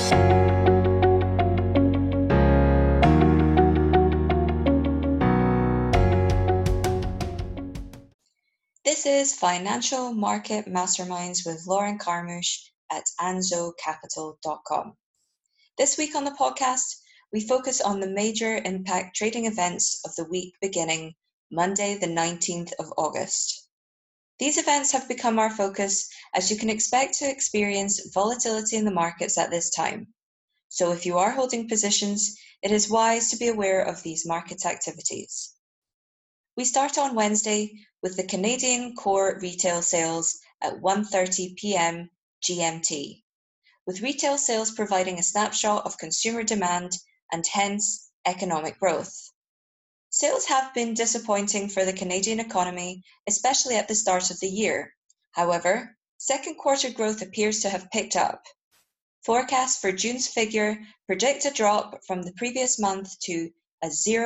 This is Financial Market Masterminds with Lauren Carmouche at anzocapital.com. This week on the podcast, we focus on the major impact trading events of the week beginning Monday, the 19th of August. These events have become our focus as you can expect to experience volatility in the markets at this time. So if you are holding positions, it is wise to be aware of these market activities. We start on Wednesday with the Canadian core retail sales at 1:30 p.m. GMT, with retail sales providing a snapshot of consumer demand and hence economic growth. Sales have been disappointing for the Canadian economy, especially at the start of the year. However, second quarter growth appears to have picked up. Forecasts for June's figure predict a drop from the previous month to a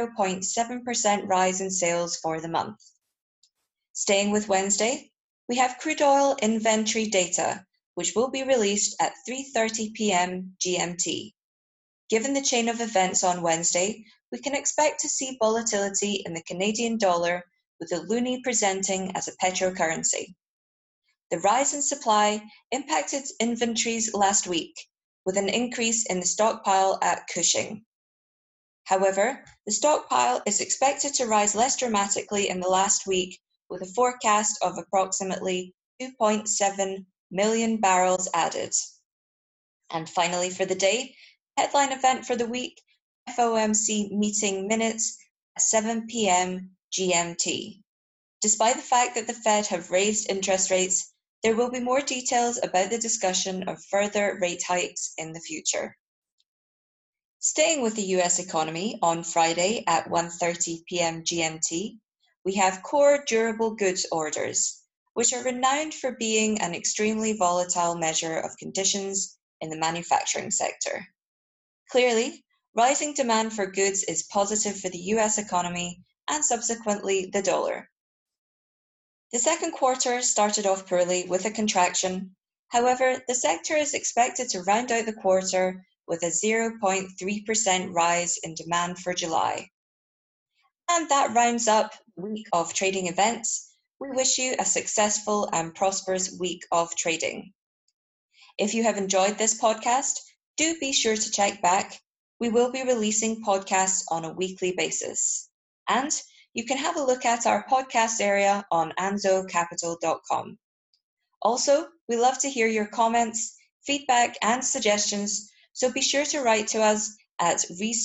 0.7% rise in sales for the month. Staying with Wednesday, we have crude oil inventory data, which will be released at 3:30 p.m. GMT. Given the chain of events on Wednesday, we can expect to see volatility in the Canadian dollar, with the loonie presenting as a petrocurrency. The rise in supply impacted inventories last week, with an increase in the stockpile at Cushing. However, the stockpile is expected to rise less dramatically in the last week, with a forecast of approximately 2.7 million barrels added. And finally for the day, headline event for the week, FOMC meeting minutes at 7 p.m. GMT. Despite the fact that the Fed have raised interest rates, there will be more details about the discussion of further rate hikes in the future. Staying with the US economy, on Friday at 1:30 p.m. GMT, we have core durable goods orders, which are renowned for being an extremely volatile measure of conditions in the manufacturing sector. Clearly, rising demand for goods is positive for the US economy and subsequently the dollar. The second quarter started off poorly with a contraction. However, the sector is expected to round out the quarter with a 0.3% rise in demand for July. And that rounds up the week of trading events. We wish you a successful and prosperous week of trading. If you have enjoyed this podcast, do be sure to check back. We will be releasing podcasts on a weekly basis. And you can have a look at our podcast area on anzocapital.com. Also, we love to hear your comments, feedback, and suggestions, so be sure to write to us at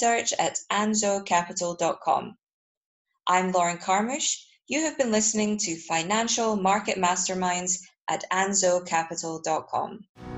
research@anzocapital.com. I'm Lauren Carmouche. You have been listening to Financial Market Masterminds at anzocapital.com.